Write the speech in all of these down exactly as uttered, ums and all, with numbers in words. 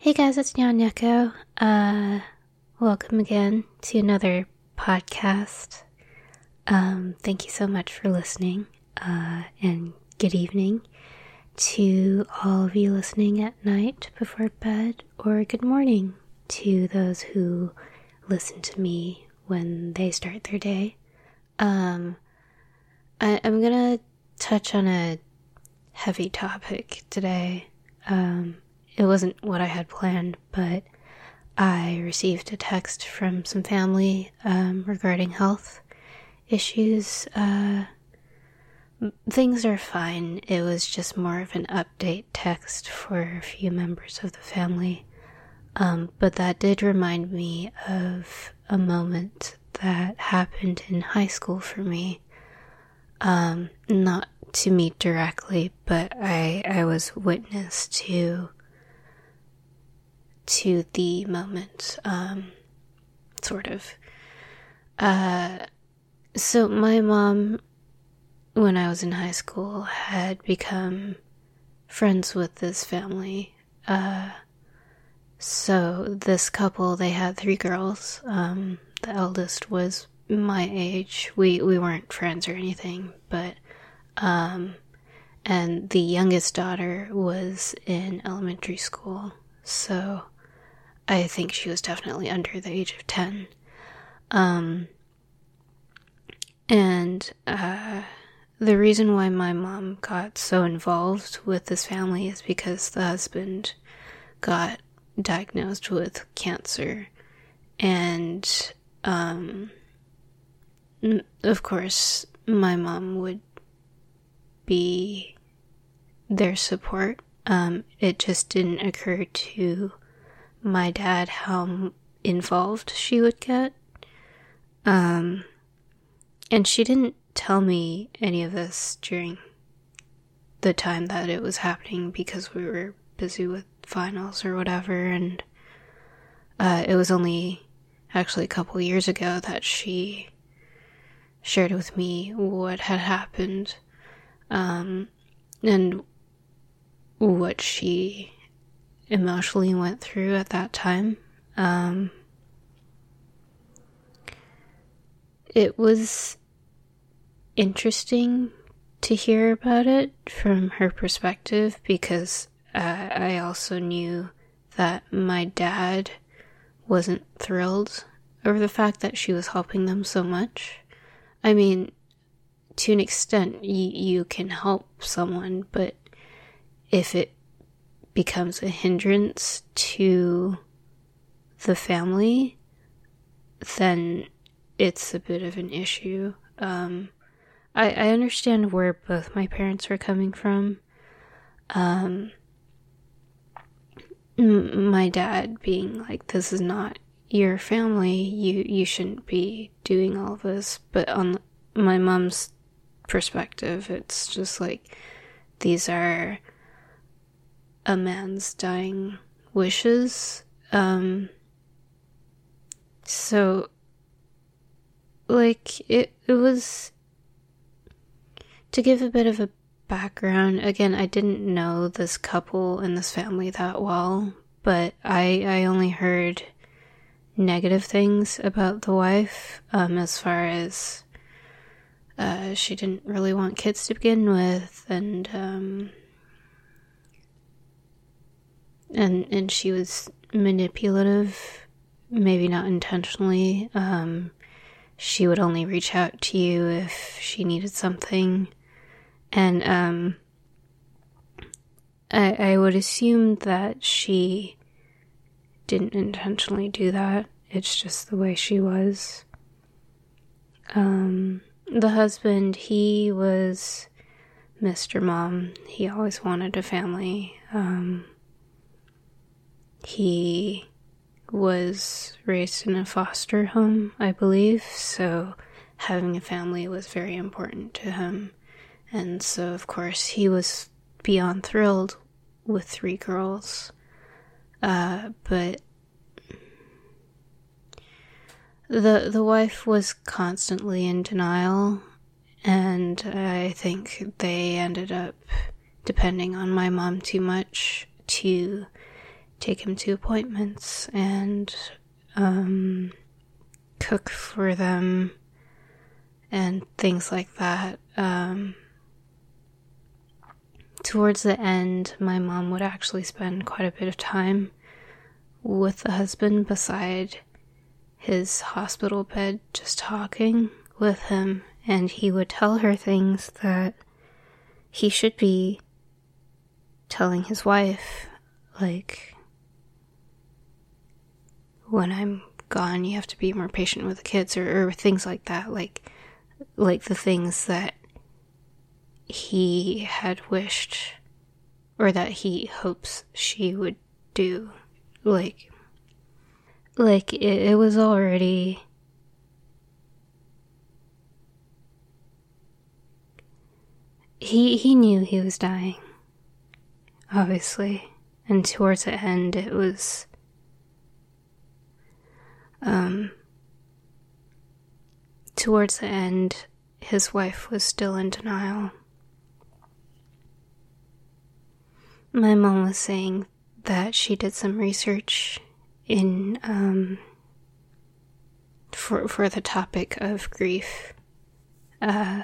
Hey guys, it's Nyanyako. Uh, welcome again to another podcast. Um, thank you so much for listening, uh, and good evening to all of you listening at night before bed, or good morning to those who listen to me when they start their day. Um, I, I'm gonna touch on a heavy topic today. Um, It wasn't what I had planned, but I received a text from some family um, regarding health issues. Uh, things are fine. It was just more of an update text for a few members of the family. Um, but that did remind me of a moment that happened in high school for me. Um, not to me directly, but I, I was witness to to the moment, um, sort of. Uh, so my mom, when I was in high school, had become friends with this family. Uh, so this couple, they had three girls. Um, the eldest was my age. We, we weren't friends or anything, but, um, and the youngest daughter was in elementary school. So I think she was definitely under the age of ten. Um, and uh, the reason why my mom got so involved with this family is because the husband got diagnosed with cancer. And, um, of course, my mom would be their support. Um, it just didn't occur to my dad how involved she would get. Um, and she didn't tell me any of this during the time that it was happening because we were busy with finals or whatever, and uh, it was only actually a couple years ago that she shared with me what had happened, um, and what she emotionally went through at that time. Um, it was interesting to hear about it from her perspective because uh, I also knew that my dad wasn't thrilled over the fact that she was helping them so much. I mean, to an extent, y- you can help someone, but if it becomes a hindrance to the family, then it's a bit of an issue. Um, I, I understand where both my parents were coming from. Um, m- my dad being like, this is not your family, you, you shouldn't be doing all this. But on my mom's perspective, it's just like, these are a man's dying wishes. Um, so, like, it, it was, to give a bit of a background, again, I didn't know this couple and this family that well, but I, I only heard negative things about the wife, um, as far as, uh, she didn't really want kids to begin with, and, um, And and she was manipulative, maybe not intentionally. Um, she would only reach out to you if she needed something. And um, I, I would assume that she didn't intentionally do that. It's just the way she was. Um, the husband, he was Mister Mom. He always wanted a family. Um... He was raised in a foster home, I believe, so having a family was very important to him. And so, of course, he was beyond thrilled with three girls. Uh, but the the wife was constantly in denial, and I think they ended up depending on my mom too much to take him to appointments and um, cook for them and things like that. Um, towards the end, my mom would actually spend quite a bit of time with the husband beside his hospital bed, just talking with him, and he would tell her things that he should be telling his wife, like, when I'm gone, you have to be more patient with the kids, or, or things like that, like, like the things that he had wished, or that he hopes she would do, like, like, it, it was already, he, he knew he was dying, obviously, and towards the end, it was, um, towards the end, his wife was still in denial. My mom was saying that she did some research in, um, for, for the topic of grief, uh,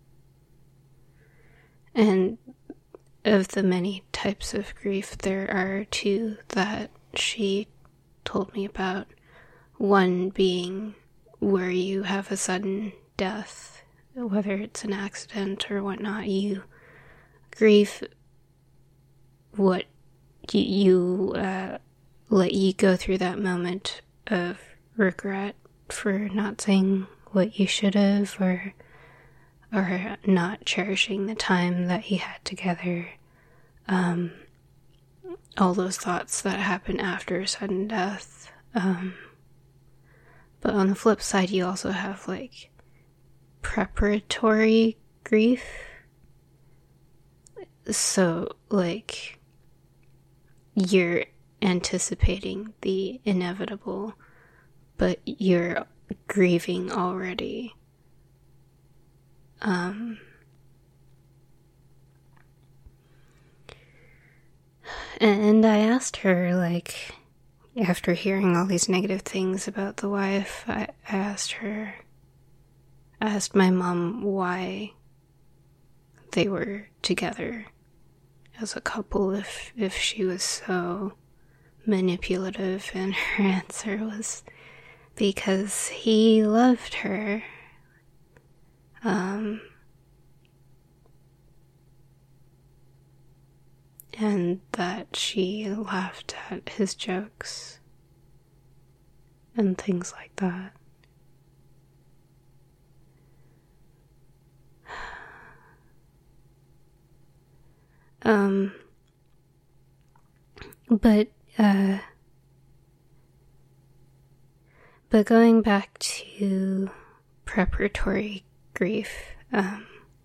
and of the many types of grief, there are two that she told me about. One being where you have a sudden death, whether it's an accident or whatnot, you grieve what you, you uh, let you go through that moment of regret for not saying what you should have, or or not cherishing the time that you had together. Um, all those thoughts that happen after sudden death. Um, but on the flip side, you also have, like, preparatory grief. So, like, you're anticipating the inevitable, but you're grieving already. Um, and I asked her, like, after hearing all these negative things about the wife, I asked her, I asked my mom why they were together as a couple, if, if she was so manipulative, and her answer was because he loved her. Um, and that she laughed at his jokes and things like that. Um, but, uh, but going back to preparatory grief, um,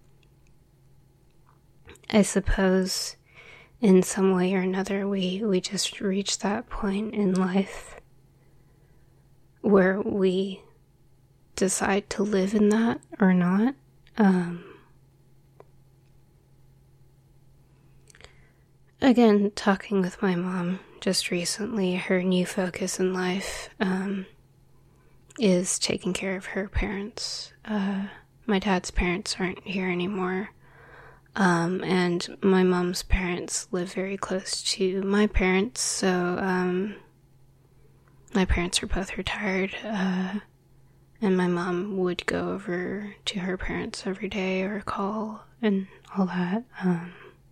I suppose in some way or another we, we just reach that point in life where we decide to live in that or not. Um, again, talking with my mom just recently, her new focus in life, um, is taking care of her parents. Uh, my dad's parents aren't here anymore. Um, and my mom's parents live very close to my parents, so, um, my parents are both retired, uh, and my mom would go over to her parents every day or call and all that, um,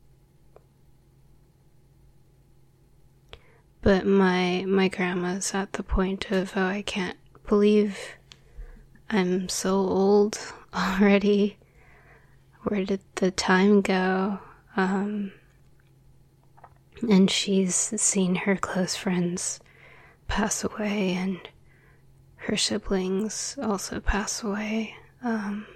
but my, my grandma's at the point of, oh, I can't believe I'm so old already. Where did the time go? Um, and she's seen her close friends pass away, and her siblings also pass away. Um,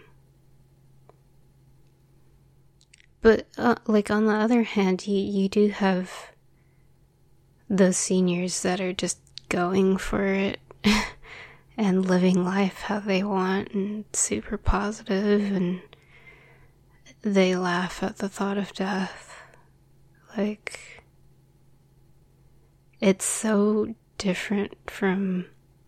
but, uh, like, on the other hand, you, you do have those seniors that are just going for it and living life how they want and super positive, and they laugh at the thought of death. Like, it's so different from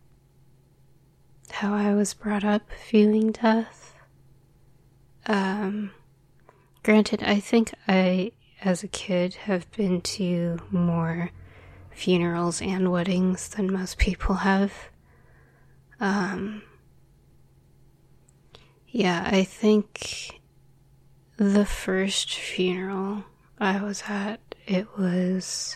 how I was brought up viewing death. Um, granted, I think I, as a kid, have been to more funerals and weddings than most people have. Um, yeah, I think the first funeral I was at, it was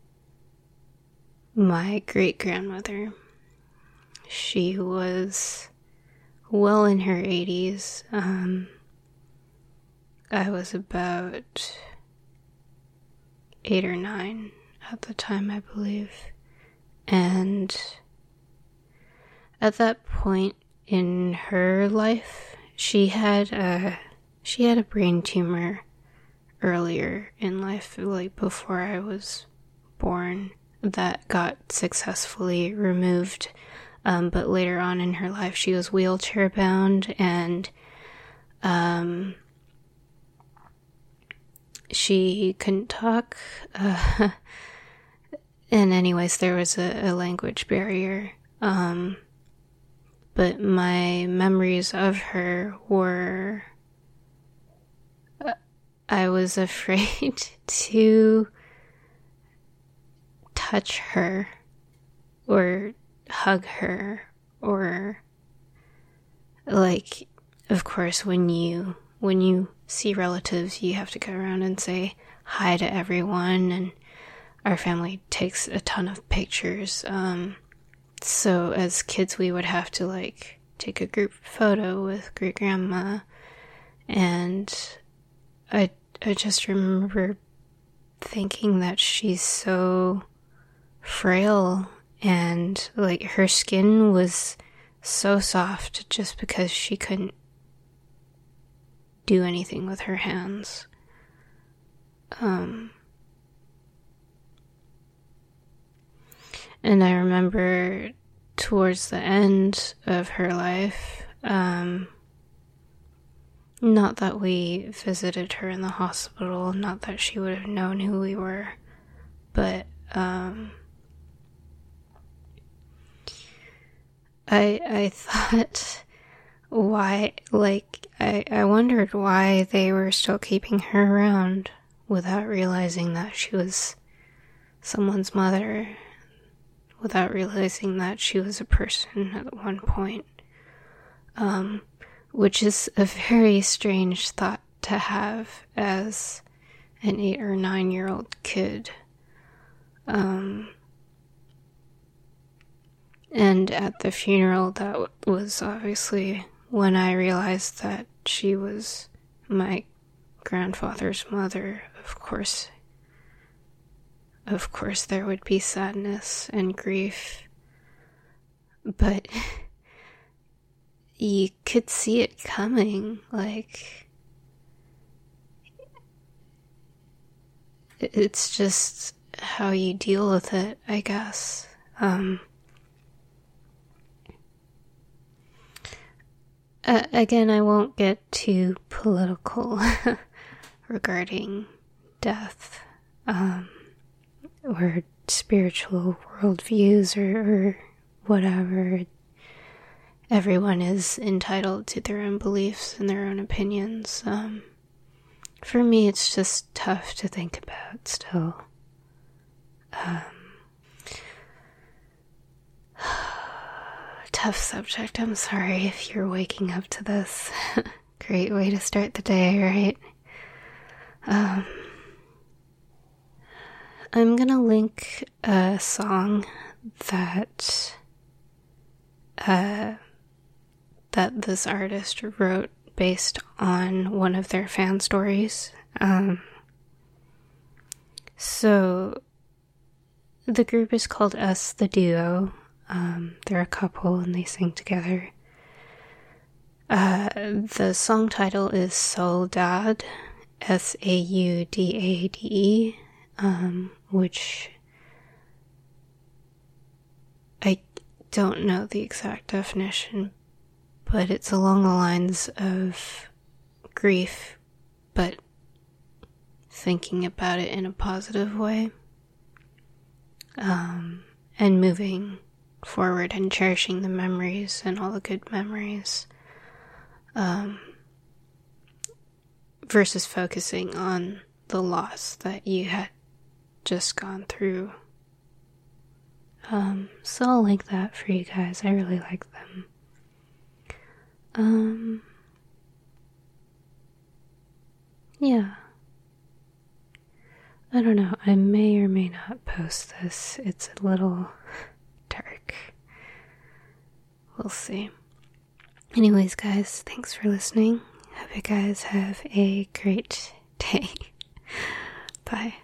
my great-grandmother. She was well in her eighties. Um, I was about eight or nine at the time, I believe. And at that point in her life, she had a, she had a brain tumor earlier in life, like before I was born, that got successfully removed. Um, but later on in her life, she was wheelchair bound, and um, she couldn't talk. Uh, and anyways, there was a, a language barrier. Um, but my memories of her were, uh, I was afraid to touch her or hug her, or like, of course, when you when you see relatives, you have to go around and say hi to everyone, and our family takes a ton of pictures. Um, so as kids, we would have to like take a group photo with great grandma, and I I just remember thinking that she's so frail. And, like, her skin was so soft just because she couldn't do anything with her hands. Um, and I remember towards the end of her life, um, not that we visited her in the hospital, not that she would have known who we were, but, um... I I thought, why, like, I, I wondered why they were still keeping her around without realizing that she was someone's mother, without realizing that she was a person at one point, um, which is a very strange thought to have as an eight or nine year old kid. Um... And at the funeral, that was obviously when I realized that she was my grandfather's mother. Of course, of course there would be sadness and grief, but you could see it coming, like, it's just how you deal with it, I guess. Um... Uh, again, I won't get too political regarding death, um, or spiritual worldviews, or, or whatever. Everyone is entitled to their own beliefs and their own opinions. Um, for me, it's just tough to think about still. Um, Tough subject. I'm sorry if you're waking up to this. Great way to start the day, right? Um, I'm gonna link a song that uh, that this artist wrote based on one of their fan stories. Um, so the group is called Us the Duo. Um, they're a couple and they sing together. Uh, the song title is Saudade, S A U D A D E, um, which I don't know the exact definition, but it's along the lines of grief, but thinking about it in a positive way. um, and moving forward and cherishing the memories and all the good memories, um, versus focusing on the loss that you had just gone through. Um, so I'll link that for you guys. I really like them. Um, yeah. I don't know. I may or may not post this. It's a little dark. We'll see. Anyways, guys, thanks for listening. Hope you guys have a great day. Bye.